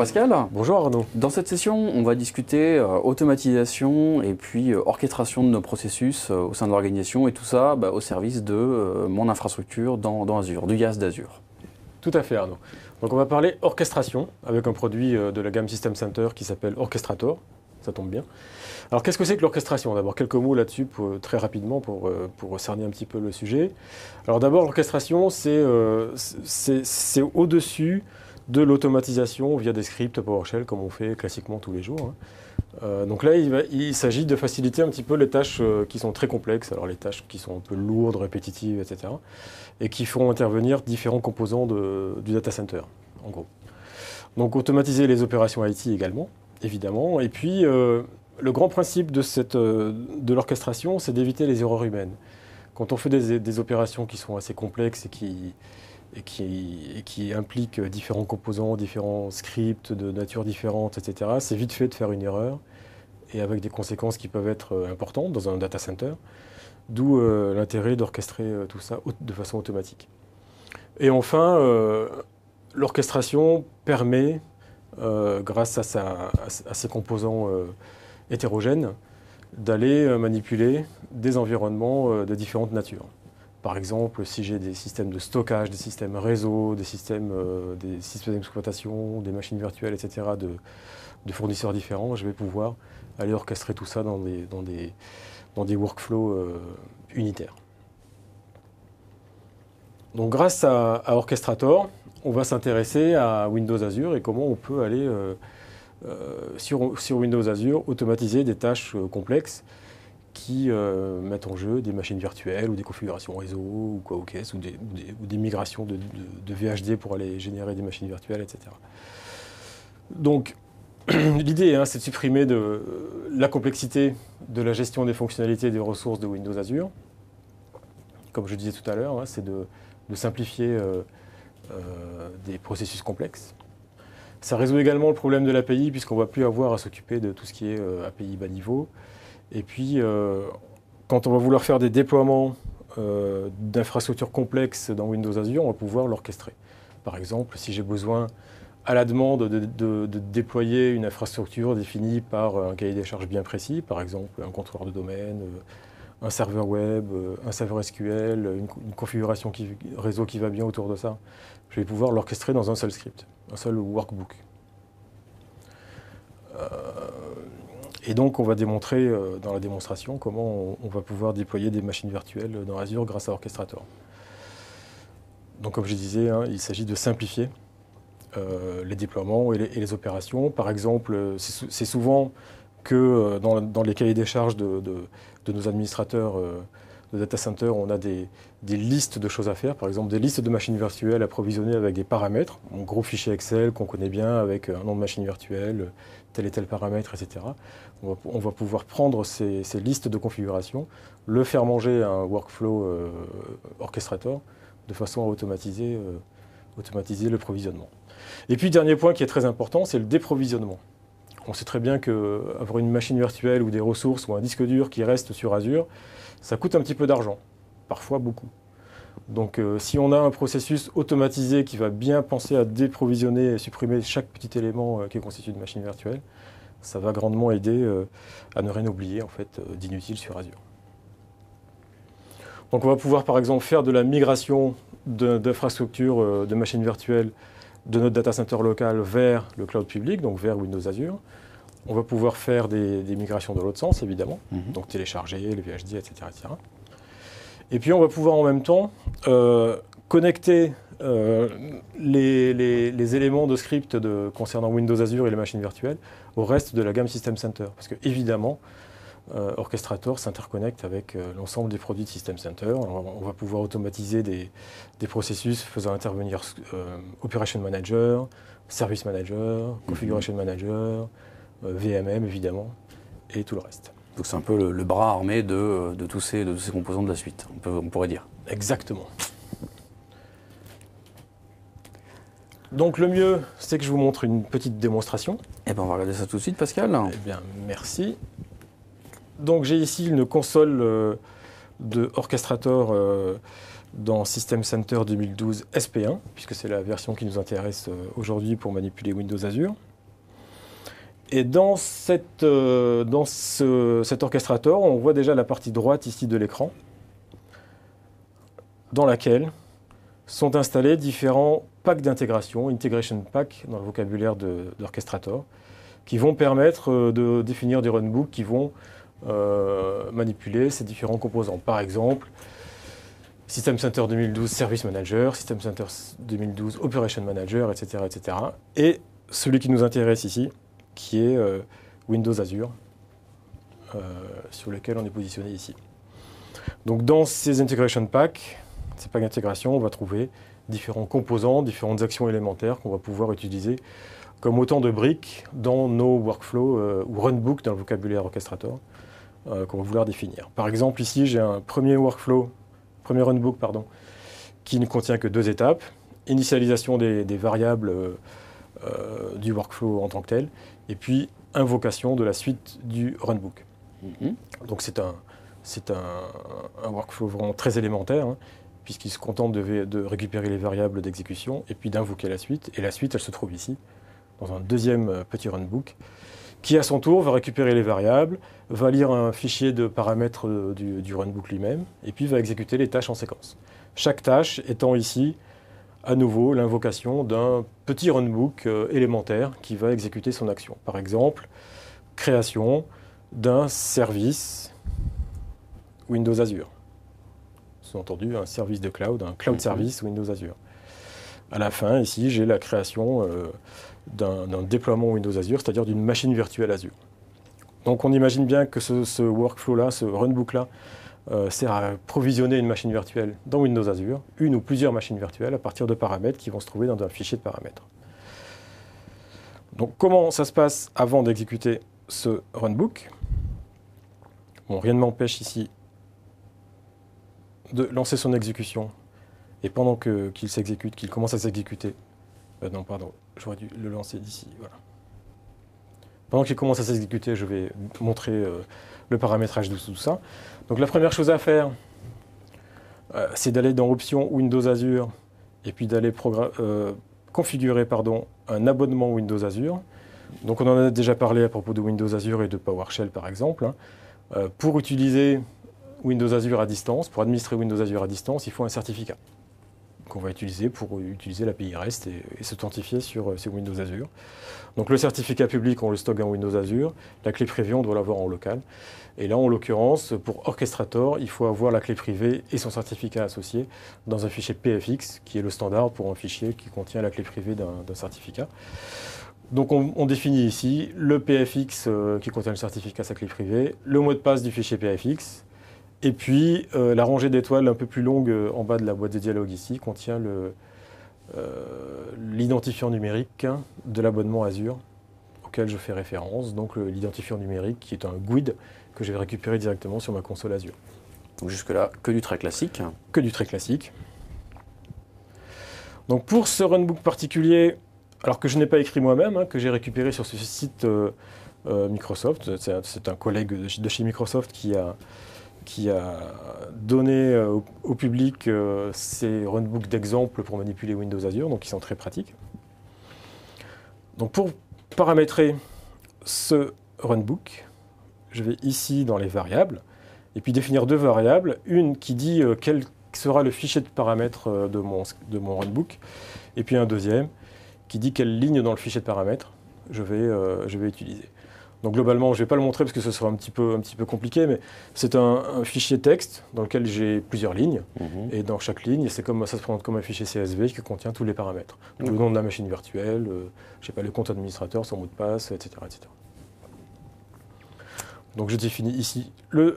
Pascal. Bonjour Arnaud. Dans cette session, on va discuter automatisation et puis orchestration de nos processus au sein de l'organisation et tout ça au service de mon infrastructure dans Azure, du IaaS d'Azure. Tout à fait Arnaud. Donc on va parler orchestration avec un produit de la gamme System Center qui s'appelle Orchestrator. Ça tombe bien. Alors qu'est-ce que c'est que l'orchestration? D'abord quelques mots là-dessus très rapidement pour cerner un petit peu le sujet. Alors d'abord l'orchestration c'est au-dessus de l'automatisation via des scripts PowerShell comme on fait classiquement tous les jours. Donc là il s'agit de faciliter un petit peu les tâches qui sont très complexes, alors les tâches qui sont un peu lourdes, répétitives, etc. et qui font intervenir différents composants du data center en gros. Donc automatiser les opérations IT également, évidemment, et puis le grand principe de l'orchestration, c'est d'éviter les erreurs humaines. Quand on fait des opérations qui sont assez complexes et qui impliquent différents composants, différents scripts de nature différente, etc., c'est vite fait de faire une erreur, et avec des conséquences qui peuvent être importantes dans un data center, d'où l'intérêt d'orchestrer tout ça de façon automatique. Et enfin, l'orchestration permet, grâce à ces composants hétérogènes, d'aller manipuler des environnements de différentes natures. Par exemple, si j'ai des systèmes de stockage, des systèmes réseau, des systèmes d'exploitation, des machines virtuelles, etc., de fournisseurs différents, je vais pouvoir aller orchestrer tout ça dans des workflows unitaires. Donc grâce à Orchestrator, on va s'intéresser à Windows Azure et comment on peut aller sur Windows Azure automatiser des tâches complexes qui mettent en jeu des machines virtuelles ou des configurations réseau ou quoi ou qu'est-ce, ou des migrations de VHD pour aller générer des machines virtuelles, etc. Donc l'idée, c'est de supprimer la complexité de la gestion des fonctionnalités et des ressources de Windows Azure. Comme je disais tout à l'heure, c'est de simplifier des processus complexes. Ça résout également le problème de l'API puisqu'on ne va plus avoir à s'occuper de tout ce qui est API bas niveau. Et puis, quand on va vouloir faire des déploiements d'infrastructures complexes dans Windows Azure, on va pouvoir l'orchestrer. Par exemple, si j'ai besoin à la demande de déployer une infrastructure définie par un cahier des charges bien précis, par exemple un comptoir de domaine, un serveur web, un serveur SQL, une configuration réseau qui va bien autour de ça, je vais pouvoir l'orchestrer dans un seul script, un seul workbook. Et donc on va démontrer dans la démonstration comment on va pouvoir déployer des machines virtuelles dans Azure grâce à Orchestrator. Donc comme je disais, il s'agit de simplifier les déploiements et les opérations. Par exemple, c'est souvent que dans les cahiers des charges de nos administrateurs de data center, on a des listes de choses à faire, par exemple des listes de machines virtuelles approvisionnées avec des paramètres, un gros fichier Excel qu'on connaît bien avec un nom de machine virtuelle, tel et tel paramètre, etc. On va pouvoir prendre ces listes de configuration, le faire manger à un workflow Orchestrator de façon à automatiser le provisionnement. Et puis, dernier point qui est très important, c'est le déprovisionnement. On sait très bien qu'avoir une machine virtuelle ou des ressources ou un disque dur qui reste sur Azure, ça coûte un petit peu d'argent, parfois beaucoup. Donc si on a un processus automatisé qui va bien penser à déprovisionner et supprimer chaque petit élément qui est constitué de machine virtuelle, ça va grandement aider à ne rien oublier en fait, d'inutile sur Azure. Donc on va pouvoir par exemple faire de la migration d'infrastructures de machines virtuelles de notre data center local vers le cloud public, donc vers Windows Azure. On va pouvoir faire des migrations de l'autre sens, évidemment, donc télécharger les VHD, etc., etc. Et puis on va pouvoir en même temps connecter les éléments de script concernant Windows Azure et les machines virtuelles au reste de la gamme System Center. Parce que, évidemment, Orchestrator s'interconnecte avec l'ensemble des produits de System Center. Alors, on va pouvoir automatiser des processus faisant intervenir Operation Manager, Service Manager, Configuration Manager, VMM évidemment, et tout le reste. Donc c'est un peu le bras armé de tous ces composants de la suite, on pourrait dire. Exactement. Donc le mieux, c'est que je vous montre une petite démonstration. Eh bien on va regarder ça tout de suite, Pascal. Eh bien, merci. Donc j'ai ici une console de Orchestrator dans System Center 2012 SP1, puisque c'est la version qui nous intéresse aujourd'hui pour manipuler Windows Azure. Et dans cet orchestrator, on voit déjà la partie droite ici de l'écran, dans laquelle sont installés différents packs d'intégration, integration pack dans le vocabulaire d'orchestrator, qui vont permettre de définir des runbooks qui vont manipuler ces différents composants. Par exemple, System Center 2012 Service Manager, System Center 2012 Operation Manager, etc., etc. Et celui qui nous intéresse ici, qui est Windows Azure, sur lequel on est positionné ici. Donc dans ces integration packs, ces packs d'intégration, on va trouver différents composants, différentes actions élémentaires qu'on va pouvoir utiliser comme autant de briques dans nos workflows ou runbooks dans le vocabulaire orchestrator qu'on va vouloir définir. Par exemple, ici, j'ai un premier runbook, qui ne contient que 2 étapes. Initialisation des variables du workflow en tant que tel, et puis invocation de la suite du runbook. Donc c'est un workflow vraiment très élémentaire, hein, puisqu'il se contente de récupérer les variables d'exécution, et puis d'invoquer la suite. Et la suite, elle se trouve ici, dans un deuxième petit runbook, qui à son tour va récupérer les variables, va lire un fichier de paramètres du runbook lui-même, et puis va exécuter les tâches en séquence. Chaque tâche étant ici, à nouveau, l'invocation d'un petit runbook élémentaire qui va exécuter son action. Par exemple, création d'un service Windows Azure. Sous-entendu, un service de cloud, un cloud service Windows Azure. À la fin, ici, j'ai la création d'un déploiement Windows Azure, c'est-à-dire d'une machine virtuelle Azure. Donc on imagine bien que ce workflow-là, ce runbook-là, sert à provisionner une machine virtuelle dans Windows Azure, une ou plusieurs machines virtuelles à partir de paramètres qui vont se trouver dans un fichier de paramètres. Donc comment ça se passe avant d'exécuter ce runbook? Bon, rien ne m'empêche ici de lancer son exécution, et pendant qu'il s'exécute, qu'il commence à s'exécuter, non pardon, j'aurais dû le lancer d'ici, voilà. Pendant qu'il commence à s'exécuter, je vais montrer le paramétrage de tout ça. Donc la première chose à faire, c'est d'aller dans Options Windows Azure et puis d'aller configurer un abonnement Windows Azure. Donc on en a déjà parlé à propos de Windows Azure et de PowerShell par exemple. Hein. Pour utiliser Windows Azure à distance, pour administrer Windows Azure à distance, il faut un certificat qu'on va utiliser pour utiliser l'API REST et s'authentifier sur Windows Azure. Donc le certificat public, on le stocke dans Windows Azure. La clé privée, on doit l'avoir en local. Et là, en l'occurrence, pour Orchestrator, il faut avoir la clé privée et son certificat associé dans un fichier PFX, qui est le standard pour un fichier qui contient la clé privée d'un certificat. Donc on définit ici le PFX qui contient le certificat, sa clé privée, le mot de passe du fichier PFX, et puis la rangée d'étoiles un peu plus longue en bas de la boîte de dialogue ici contient l'identifiant numérique de l'abonnement Azure auquel je fais référence, donc l'identifiant numérique qui est un GUID que je vais récupérer directement sur ma console Azure. Donc jusque-là, que du très classique. Que du très classique. Donc pour ce runbook particulier, alors que je n'ai pas écrit moi-même, hein, que j'ai récupéré sur ce site Microsoft, c'est un collègue de chez Microsoft qui a donné au public ces runbooks d'exemple pour manipuler Windows Azure, donc ils sont très pratiques. Donc pour paramétrer ce runbook, je vais ici dans les variables, et puis définir 2 variables, une qui dit quel sera le fichier de paramètres de mon runbook, et puis un deuxième qui dit quelle ligne dans le fichier de paramètres je vais utiliser. Donc globalement, je ne vais pas le montrer parce que ce sera un petit peu compliqué, mais c'est un fichier texte dans lequel j'ai plusieurs lignes. Et dans chaque ligne, ça se présente comme un fichier CSV qui contient tous les paramètres. Donc le nom de la machine virtuelle, le compte administrateur, son mot de passe, etc., etc. Donc je définis ici le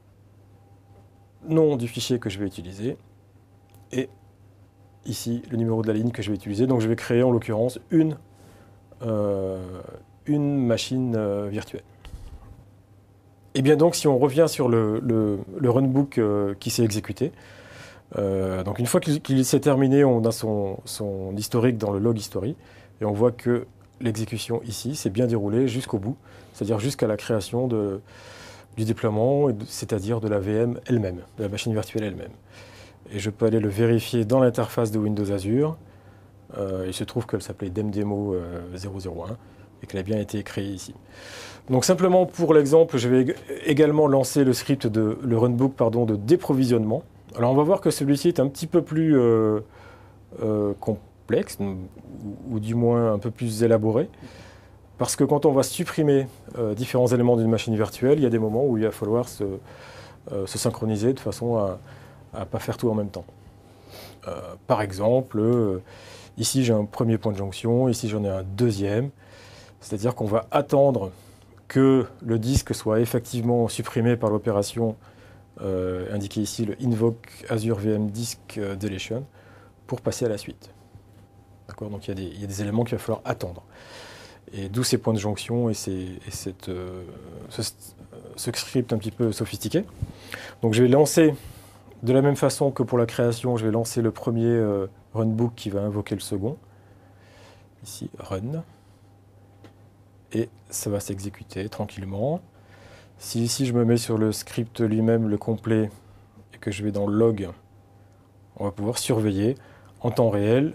nom du fichier que je vais utiliser et ici le numéro de la ligne que je vais utiliser. Donc je vais créer en l'occurrence une machine virtuelle. Et bien donc si on revient sur le runbook qui s'est exécuté, donc une fois qu'il s'est terminé, on a son historique dans le log history et on voit que l'exécution ici s'est bien déroulée jusqu'au bout, c'est-à-dire jusqu'à la création du déploiement, c'est-à-dire de la VM elle-même, de la machine virtuelle elle-même. Et je peux aller le vérifier dans l'interface de Windows Azure. Il se trouve qu'elle s'appelait DemDemo 001. et qu'elle a bien été créée ici. Donc simplement pour l'exemple, je vais également lancer le script le runbook de déprovisionnement. Alors on va voir que celui-ci est un petit peu plus complexe, ou du moins un peu plus élaboré, parce que quand on va supprimer différents éléments d'une machine virtuelle, il y a des moments où il va falloir se synchroniser de façon à ne pas faire tout en même temps. Par exemple, ici j'ai un premier point de jonction, ici j'en ai un deuxième, c'est-à-dire qu'on va attendre que le disque soit effectivement supprimé par l'opération indiquée ici, le invoke Azure VM Disk Deletion, pour passer à la suite. D'accord, donc il y a des éléments qu'il va falloir attendre. Et d'où ces points de jonction et ce script un petit peu sophistiqué. Donc je vais lancer, de la même façon que pour la création, je vais lancer le premier runbook qui va invoquer le second. Ici, run. Et ça va s'exécuter tranquillement. Si ici je me mets sur le script lui-même, le complet, et que je vais dans log, on va pouvoir surveiller en temps réel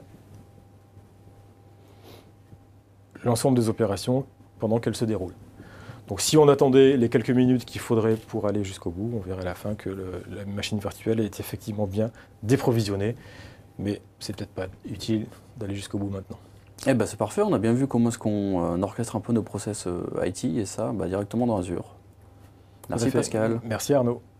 l'ensemble des opérations pendant qu'elles se déroulent. Donc si on attendait les quelques minutes qu'il faudrait pour aller jusqu'au bout, on verrait à la fin que la machine virtuelle est effectivement bien déprovisionnée, mais c'est peut-être pas utile d'aller jusqu'au bout maintenant. Eh ben c'est parfait, on a bien vu comment est-ce qu'on orchestre un peu nos process IT et ça directement dans Azure. Merci Pascal. Merci Arnaud.